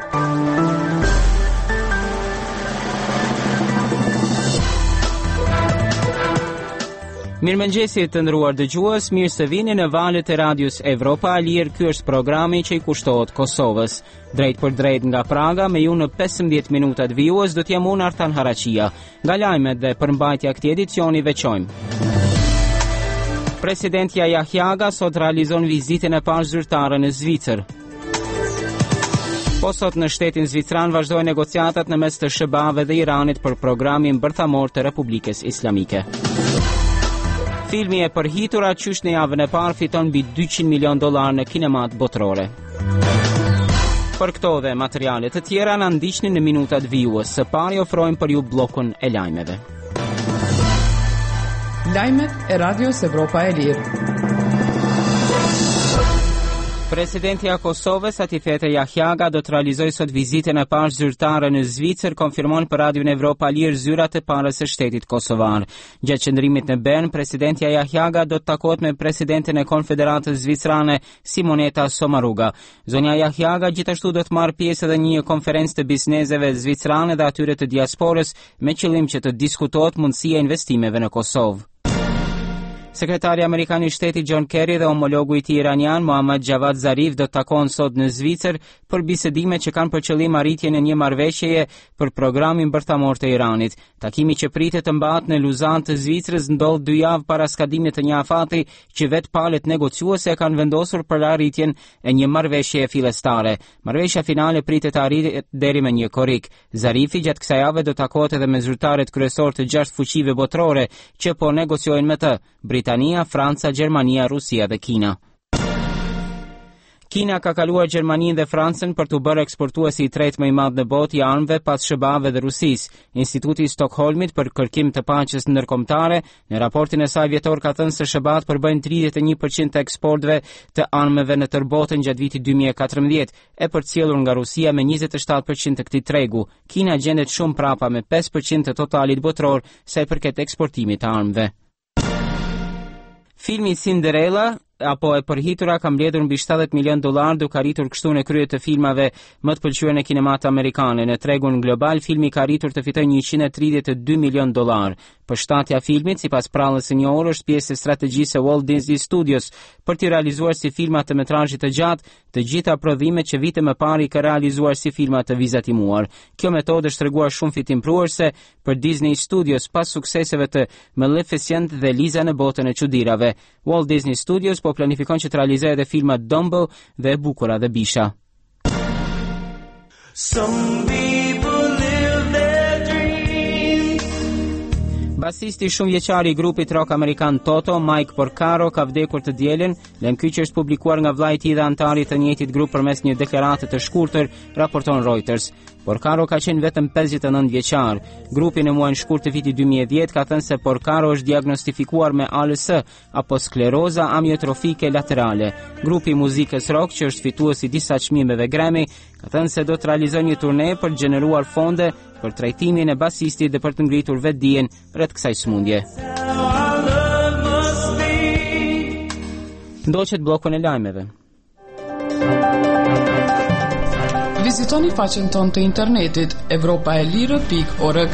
Mirëmëngjesi të nderuar dëgjues, mirë se vini në valët e Radios Evropa e Lirë. Ky është programi që i kushtohet Kosovës. Drejt për drejt nga Praga, me ju në 15 minutat vijues do t'jam unë Artan Haraqia. Nga lajmet dhe përmbajtja këtij edicioni veçojmë. Presidenti Jahjaga sot realizon vizitën e parë zyrtare në Zvicër. Po sot në shtetin zvicran vazhdojnë negociatat në mes të SBA-ve dhe Iranit për programin bërthamor të Republikës Islamike. Filmi e përhitura qysh në javën e parë fiton mbi $200 milion në kinemat botërore. Për këto dhe materialet të tjera na ndiqni në minutat vijues. Së pari ofrojmë për ju bllokun e lajmeve. Lajmet e Radios Evropa e Lirë. Presidenti i Kosovës Atifete Jahjaga do të realizojë sot vizitën e parë zyrtare në Zvicër, konfirmon për Radion Evropa Lirë zyrat e para së shtetit kosovar. Gjatë qëndrimit në Bern, presidenti Jahjaga do të takohet me presidentin e Konfederatës Zvicrane Simoneta Sommaruga. Zonja Jahjaga gjithashtu do të marrë pjesë edhe një konferencë të bizneseve zvicrane dhe atyre të diasporës me qëllim që të diskutohet mundësia e investimeve në Kosovë. Sekretari Amerikan i Shtetit John Kerry dhe homologu i tij iranian Mohammad Javad Zarif do të takohen sot në Zvicër për bisedime që kanë për qëllim arritjen e një marrëveshjeje për programin bërthamor të Iranit. Takimi që pritet të mbahet në Luzan të Zvicrës ndodh 2 javë para skadimit të një afati që vetë palët negociuese kanë vendosur për arritjen e një marrëveshjeje fillestare. Marrëveshja finale pritet të arritet deri me një korrik. Zarifi gjatë kësaj jave do takohet edhe me zyrtarët kryesor të 6 fuqive botërore që po negociojnë me të: Britania, Franca, Gjermania, Rusia dhe Kina. Kina ka kaluar Gjermaninë dhe Francën për të bërë eksportuesi i tretë më i madh në botë i armëve pas SBA-ve dhe Rusisë. Instituti i Stockholmit për kërkim të paqes ndërkombëtare në raportin e saj vjetor ka thënë se SBA-t përbëjnë 31% të eksporteve të armëve në tërë botën gjatë vitit 2014, e përcjellur nga Rusia me 27% të këtij tregu. Kina gjendet shumë prapa me 5% të totalit botëror sa i përket eksportimit të armëve. Filmi Cinderella apo e përhitura ka mbledhur mbi $70 milion, duke arritur kështu në krye të filmave më të pëlqyer në kinemat amerikane. Në tregun global, filmi ka arritur të fitojë $132 milion. Përshtatja filmit, sipas prallës së njohur, është pjesë e strategjisë e Walt Disney Studios për të realizuar si filma të metrazhit të gjatë të gjitha prodhimet që vite më parë i ka realizuar si filma të vizatimuar. Kjo metodë është treguar shumë fitimpruese për Disney Studios pas sukseseve të Maleficent dhe Liza në botën e çuditërave. Walt Disney Studios po planifikon që të realizojë edhe filmat Dumbo dhe Bukura dhe Bisha. Basisti shumë vjeçar i grupit rock amerikan Toto, Mike Porcaro, ka vdekur të dielën, lëmkyqi është publikuar nga vllai i tij dhe antari të njëjtit grup përmes një deklarate të shkurtër, raporton Reuters. Porcaro ka qenë vetëm 59 vjeçar. Grupi në muajin shkurt të vitit 2010 ka thënë se Porcaro është diagnostifikuar me ALS apo skleroza amiotrofike laterale. Grupi i muzikës rock, që është fitues i disa çmimeve Grammy, ka thënë se do të realizojë një turne për të gjeneruar fonde për trajtimin e basistit dhe për të ngritur vetdijen rreth kësaj sëmundje. Ndoqet bllokun e lajmeve. Vizitoni faqen tonë të internetit evropaelire.org.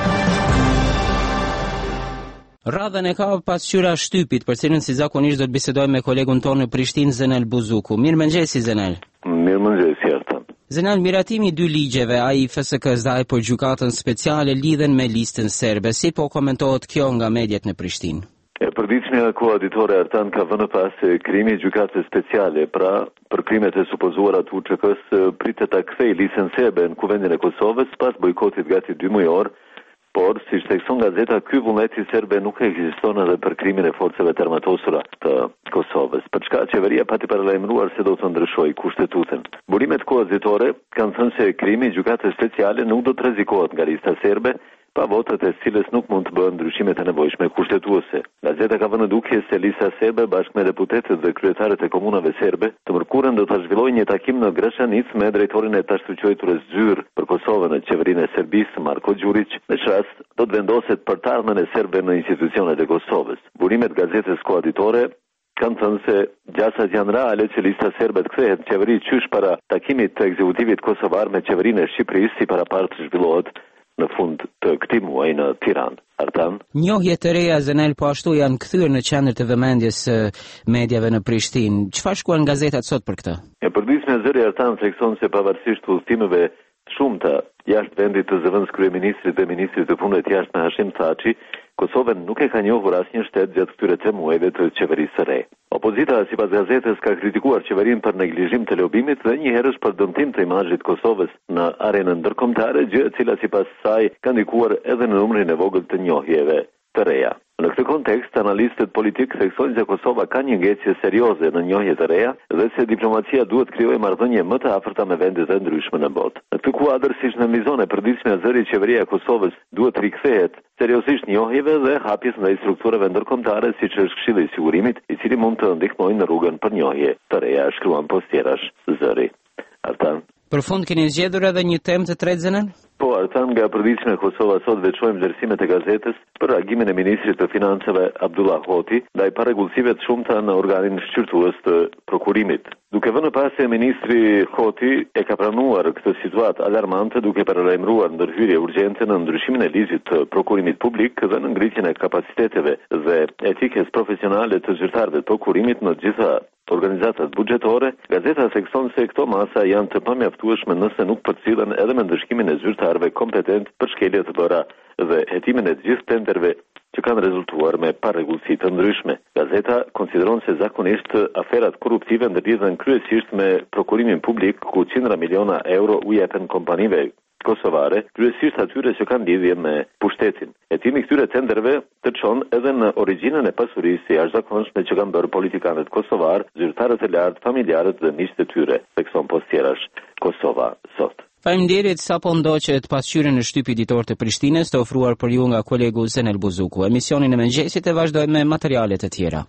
Radhën e ka pasqyra shtypit, për cilën si zakonisht do të bisedoj me kolegun tonë në Prishtinë, Zenel Buzuku. Mirëmëngjesi Zenel. Mirëmëngjesi Artan. Zenel, miratimi i 2 ligjeve, ai FSK-s dhe ai për gjykatën speciale lidhen me listën serbe. Si po komentohet kjo nga mediat në Prishtinë? Përditshmja koaditore Artan ka vënë pas se krimi i gjykatës speciale, pra për krimet e supozuara të UÇK-s, pritet ta kthejë listën serbe në kuvendin e Kosovës pas bojkotit gati 2 mujor, por siç thekson gazeta, ky vullneti serbe nuk ekziston edhe për krimin e forcave të armatosura të Kosovës, për çka qeveria pati paralajmëruar se do të ndryshojë kushtetutën. Burimet koaditore kanë thënë se krimi i gjykatës speciale nuk do të rrezikohet nga lista serbe, pa votat e cilës nuk mund të bëhen ndryshimet e nevojshme kushtetuese. Gazeta ka vënë dukje se lista serbe bashkë me deputetët dhe kryetarët e komunave serbe të mërkurën do të zhvillojë një takim në Gračanic me drejtorin e tashtëquajturës zyrë për Kosovën në qeverinë e Serbisë, Marko Đurić. Në çast rast do të vendoset për të ardhmen e serbe në institucionet e Kosovës. Burimet gazetës koaditore kanë thënë se gjasat janë reale që lista serbe të kthehet në qeveri qysh para takimit të ekzekutivit kosovar me qeverinë e Shqipërisë si parapartë të zhvillohet në fund të këtij muaji në Tiranë. Artan? Njohje të reja Zenel po ashtu janë kthyer në qendër të vëmendjes mediave në Prishtinë. Çfarë shkruan gazetat sot për këtë? E përdisme zëri Artan thekson se pavarësisht udhëtimeve shumëta jashtë vendit të zëvendës kryeministrit dhe ministrit të punëve të jashtme Hashim Thaçi, Kosovën nuk e ka njohur asnjë shtet gjatë këtyre 3 muajve të qeverisë së re. Opozita, sipas gazetës, ka kritikuar qeverinë për neglizhim të lobimit dhe njëherësh për dëmtim të imazhit Kosovës në arenën ndërkombëtare, gjë e cila sipas saj ka ndikuar edhe në numrin e vogël të njohjeve të reja. Në këtë kontekst, analistët politikë theksojnë se Kosova ka një ngjecje serioze në njohje të reja dhe se diplomacia duhet krijojë marrëdhënie më të afërta me vende të ndryshme në botë. Në këtë kuadër, siç nënvizon e përditshmja zëri, qeveria e Kosovës duhet rikthehet seriozisht njohjeve dhe hapjes ndaj strukturave ndërkombëtare siç është Këshilli i Sigurimit, i cili mund të ndihmojë në rrugën për njohje të reja, shkruan postjerash zëri. Artan. Për fund keni zgjedhur edhe një temë të tretë Zenel? Po, Artan, nga përditshmja e Kosovës sot veçojmë vlerësimet e gazetës për reagimin e ministrit të financave Abdullah Hoti ndaj parregullsive të shumta në organin shqyrtues të prokurimit. Duke vënë pas se ministri Hoti e ka pranuar këtë situatë alarmante duke paralajmëruar ndërhyrje urgjente në ndryshimin e ligjit të prokurimit publik dhe në ngritjen e kapaciteteve dhe etikës profesionale të zyrtarëve të prokurimit në gjitha organizatat buxhetore, gazeta thekson se këto masa janë të pamjaftueshme nëse nuk përcillen edhe me ndëshkimin e zyrtarëve kompetent për shkelje të bëra dhe hetimin e të gjithë tenderëve që kanë rezultuar me parregullsi të ndryshme. Gazeta konsideron se zakonisht aferat korruptive ndërlidhen kryesisht me prokurimin publik, ku qindra miliona euro u jepen kompanive kosovare, kryesisht atyre që kanë lidhje me pushtetin. Hetimi këtyre tenderëve të çon edhe në origjinën e pasurisë së jashtëzakonshme që kanë bërë politikanët kosovar, zyrtarët e lartë, familjarët dhe miqtë e tyre, thekson postjerash Kosova sot. Faleminderit, sapo ndoqet pasqyrën në shtypi ditor të Prishtinës të ofruar për ju nga kolegu Zenel Buzuku. Emisionin e mëngjesit e vazhdojmë me materialet e tjera.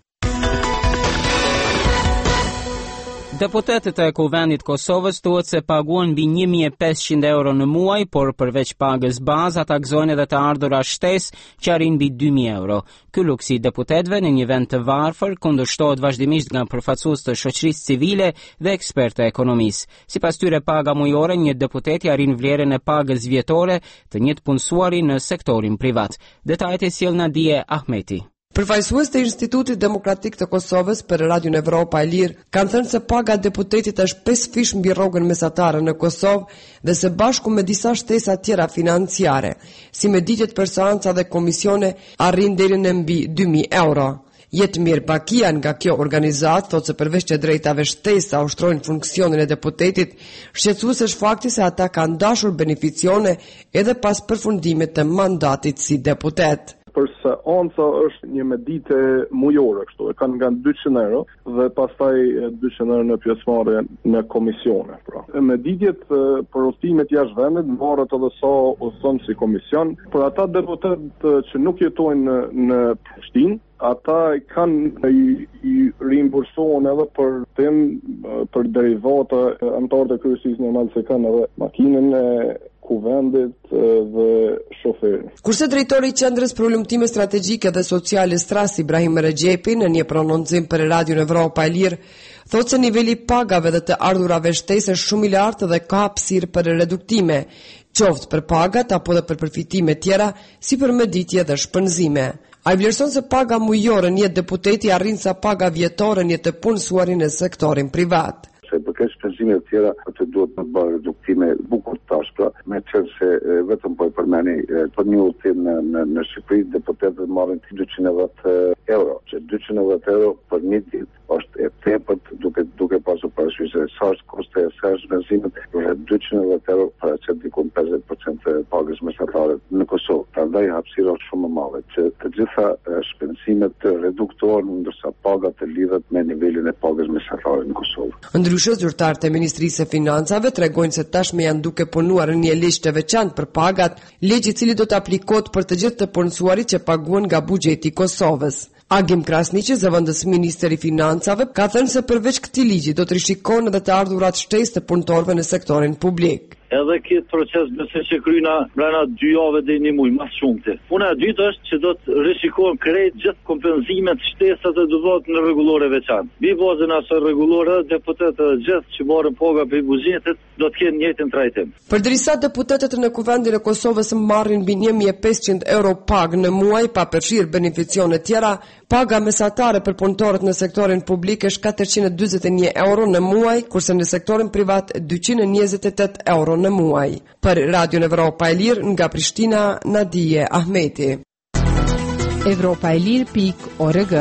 Deputetët e Kuvendit Kosovës thuhet se paguan mbi 1.500 euro në muaj, por përveç pagës bazë ata gëzojnë edhe të ardhura shtesë që arrin mbi 2.000 euro. Ky luksi i deputetëve në një vend të varfër kundërshtohet vazhdimisht nga përfaqësues të shoqërisë civile dhe ekspertë ekonomisë. Sipas tyre, paga mujore një deputeti arrin vlerën e pagës vjetore të një punësuari në sektorin privat. Detajet e sjell Nadie Ahmeti. Përfaqësues të Institutit Demokratik të Kosovës për Radion Evropa e Lirë kanë thënë se paga e deputetit është 5 fish mbi rrogën mesatare në Kosovë dhe se bashku me disa shtesa tjera financiare, si meditjet personanca dhe komisione, arrin deri në mbi 2.000 euro. Jetmir Bakian nga kjo organizatë thotë se përveç që drejtave shtesa ushtrojnë funksionin e deputetit, shqetësues është fakti se ata kanë dashur beneficione edhe pas përfundimit të mandatit si deputet. Përse onca është një medite mujore, kështu, e kanë nga 200 euro dhe pastaj 200 euro në pjesëmarrje në komisione. Pra. Meditjet për udhëtimet jashtë vendit marret edhe sa udhëton si komision. Për ata deputet që nuk jetojnë në Prishtinë, ata kanë i reimbursohen edhe për për derivata, anëtarët e kryesisë normal se kanë edhe makinën e Kuvendit dhe shoferin. Kurse drejtori i Qendrës për Ulëmtime Strategjike dhe Sociale Stras Ibrahim Rexhepi në një prononcim për Radion Evropa e Lirë thotë se niveli i pagave dhe të ardhurave shtesë është shumë i lartë dhe ka hapësirë për reduktime, qoftë për pagat apo dhe për përfitime tjera si për meditje dhe shpenzime. Ai vlerëson se paga mujore një deputeti arrin sa paga vjetore një të punësuarin në sektorin privat. Se përkeq shpenzime të tjera, atë duhet të bëjë reduktime bukur tash, pra, me qenë se vetëm po e përmeni për një udhëtim në Shqipëri deputetët marrin 290 euro, që 290 euro për një ditë është e tepërt duke pasur parasysh se sa është kosto e saj benzinit, për 290 euro para që diku 50% e pagës mesatare në Kosovë. Prandaj hapësira është shumë e madhe që të gjitha shpenzimet të reduktohen ndërsa pagat të lidhet me nivelin e pagës mesatare në Kosovë. Ndryshe, zyrtarët e Ministrisë së Financave tregojnë se tashmë janë duke punuar në një ligj të veçantë për pagat, ligj i cili do të aplikohet për të gjithë të punësuarit që paguhen nga buxheti i Kosovës. Agim Krasniqi, zëvendës ministri i Financave, ka thënë se përveç këtij ligji do të rishikohen edhe të ardhurat shtesë të punëtorëve në sektorin publik. edhe këtë proces besoj që kryna brenda 2 javë deri 1 muaj, më shumëti. Puna e dytë është që do të rishikohen krejt gjithë kompenzimet, shtesat e dëvot në rregullore veçantë. Mbi bazën e asaj rregullore, deputetët gjithë që marrin paga për buxhetit do të kenë njëjtin trajtim. Përderisa deputetët në Kuvendin e Kosovës marrin mbi 1500 euro pagë në muaj pa përfshirë beneficione tjera, paga mesatare për punëtorët në sektorin publik është 441 euro në muaj, kurse në sektorin privat 228 euro në muaj. Për Radio Evropa e Lirë nga Prishtina, Nadije Ahmeti. Evropaelir.org.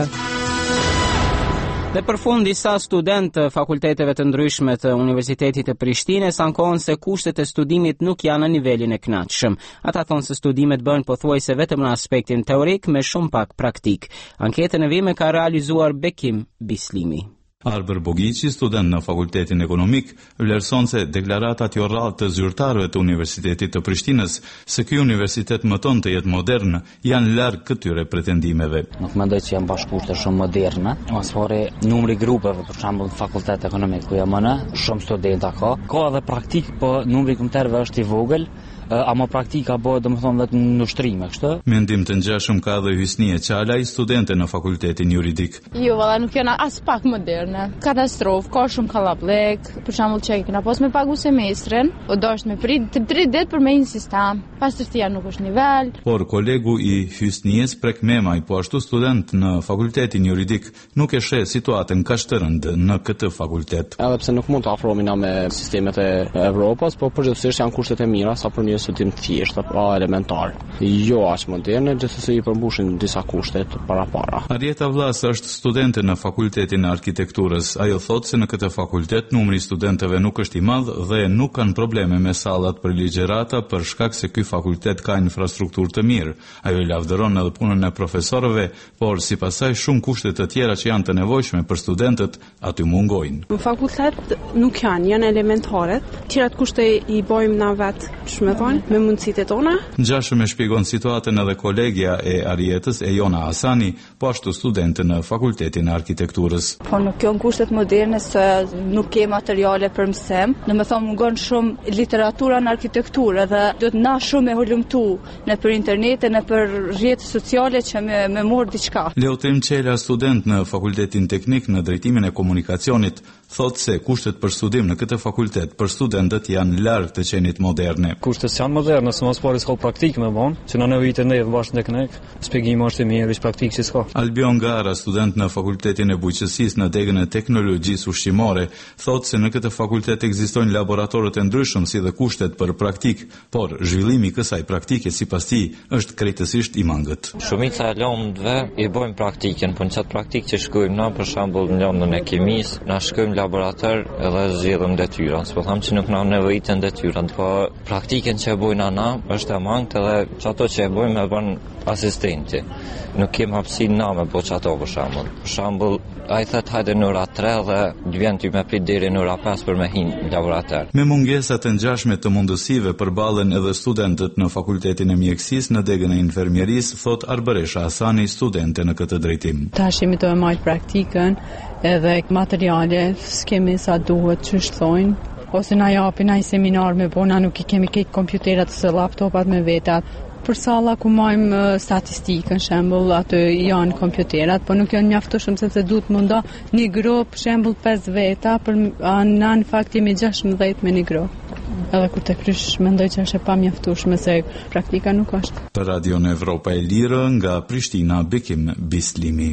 Dhe për fund, disa studentë të fakulteteve të ndryshme të Universitetit të Prishtinës ankohen se kushtet e studimit nuk janë në nivelin e kënaqshëm. Ata thonë se studimet bëhen pothuajse vetëm në aspektin teorik me shumë pak praktik. Anketën e vime ka realizuar Bekim Bislimi. Arber Bogici, student në Fakultetin Ekonomik, vlerëson se deklaratat jo rrallë të zyrtarëve të Universitetit të Prishtinës se ky universitet mëton të jetë modern janë larg këtyre pretendimeve. Nuk mendoj që janë bashkushte shumë moderne. Asfare numri grupeve, për shembull në Fakultet Ekonomik ku jam në, shumë studenta ka edhe praktik, po numri kombëtarëve është i vogël. Ama praktika bëhet domethënë vetëm në ushtrime, kështu? Mendim të ngjashëm ka edhe Hysnie Qalaj, studente në Fakultetin Juridik. Jo, valla nuk janë as pak moderne. Katastrofë, ka shumë kallabllek. Për shembull, çka kena pas me pagu semestrin, o dosh me prit 3 ditë për me një sistem. Pastërtia nuk është nivel. Por kolegu i Hysnies Prek Memaj, po ashtu student në Fakultetin Juridik, nuk e sheh situatën kaq të rëndë në këtë fakultet. Edhe pse nuk mund të afrohemi na me sistemet e Evropës, po përgjithsisht janë kushtet e mira sa për një studim të thjeshtë apo elementar. Jo aq moderne, gjithsesi i përmbushin disa kushte para. Arieta Vlas është studente në Fakultetin e Arkitekturës. Ajo thotë se në këtë fakultet numri i studentëve nuk është i madh dhe nuk kanë probleme me sallat për ligjërata për shkak se ky fakultet ka infrastrukturë të mirë. Ajo lavdëron edhe punën e profesorëve, por sipas saj shumë kushte të tjera që janë të nevojshme për studentët aty mungojnë. Në fakultet nuk janë elementare. Tjerat kushte i bojmë na vetë, me mundësitë tona. Ngjashëm e shpjegon situatën edhe kolegja e Arietës, Jona Asani, po ashtu studente në Fakultetin e Arkitekturës. Po nuk janë kushtet moderne se nuk ke materiale për mësim. Domethënë mungon shumë literatura në arkitekturë dhe duhet na shumë e hulumtu në për internetin, në për rrjetet sociale që me mor diçka. Leotem Qela, student në Fakultetin Teknik në drejtimin e komunikacionit, thotë se kushtet për studim në këtë fakultet për studentët janë larg të qenit moderne. Kushtet janë moderne, se mos pari s'ka praktik me bon, që në nevitë ne bashkë teknik, shpjegimi është i mirë, ish praktik që s'ka. Albion Gara, student në Fakultetin e Bujqësisë në degën e teknologjisë ushqimore, thotë se në këtë fakultet ekzistojnë laboratorët e ndryshëm si dhe kushtet për praktik, por zhvillimi i kësaj praktike sipas tij është krejtësisht i mangët. Shumica e lëndëve i bojmë praktikën, po në çat praktikë që shkojmë na, për shembull në lëndën e kimisë, na shkojmë laborator edhe zgjedhëm detyra. S'po them që nuk na nevojiten detyrat, po praktikën që e bojnë ana është e mangët edhe çato që e bojmë e bën asistenti. Nuk kem hapësinë na me bo çato për shembull. Për shembull, ai thot hajde në ora 3 dhe vjen ty me prit deri në ora 5 për me hinë në laborator. Me mungesat e ngjashme të mundësive përballen edhe studentët në Fakultetin e Mjekësisë në degën e infermierisë, thot Arberesha Asani, studente në këtë drejtim. Tash jemi të marr praktikën edhe materiale, skemi sa duhet, ç'është thonë. Ose na japin ai seminar me bona, nuk I kemi këtë kompjuterat ose laptopat me vetat. Për salla ku majmë statistikën, shembull, aty janë kompjuterat, po nuk janë mjaftueshëm sepse duhet munda një grup, shembull 5 veta, për në fakt jemi 16 me një grup. Edhe kur të krysh mendoj që është e pamjaftueshme se praktika nuk është. Për Radio Evropa e Lirë nga Prishtina, Bekim Bislimi.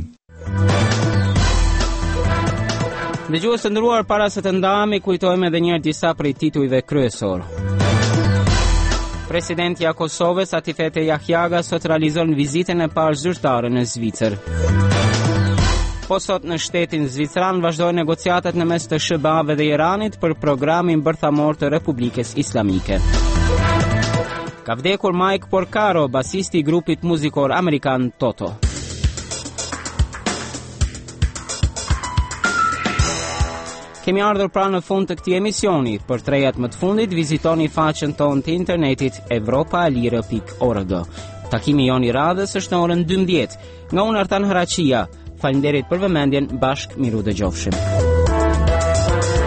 Dëgjues të nderuar, para se të ndahemi, kujtojmë edhe një herë disa prej titujve kryesor. Presidentja e Kosovës, Atifete Jahjaga, sot realizon vizitën e parë zyrtare në Zvicër. Po sot në shtetin zvicran vazhdojnë negociatat në mes të SBA-ve dhe Iranit për programin bërthamor të Republikës Islamike. Ka vdekur Mike Porcaro, basisti I grupit muzikor amerikan Toto. Kemi ardhur pra në fund të këtij emisioni. Për 3 javë më të fundit vizitoni faqen tonë të internetit evropaalire.org. Takimi jon I radhës është në orën 12. Nga unë Artan Haraqia. Faleminderit për vëmendjen, bashkë miru dëgjofshim.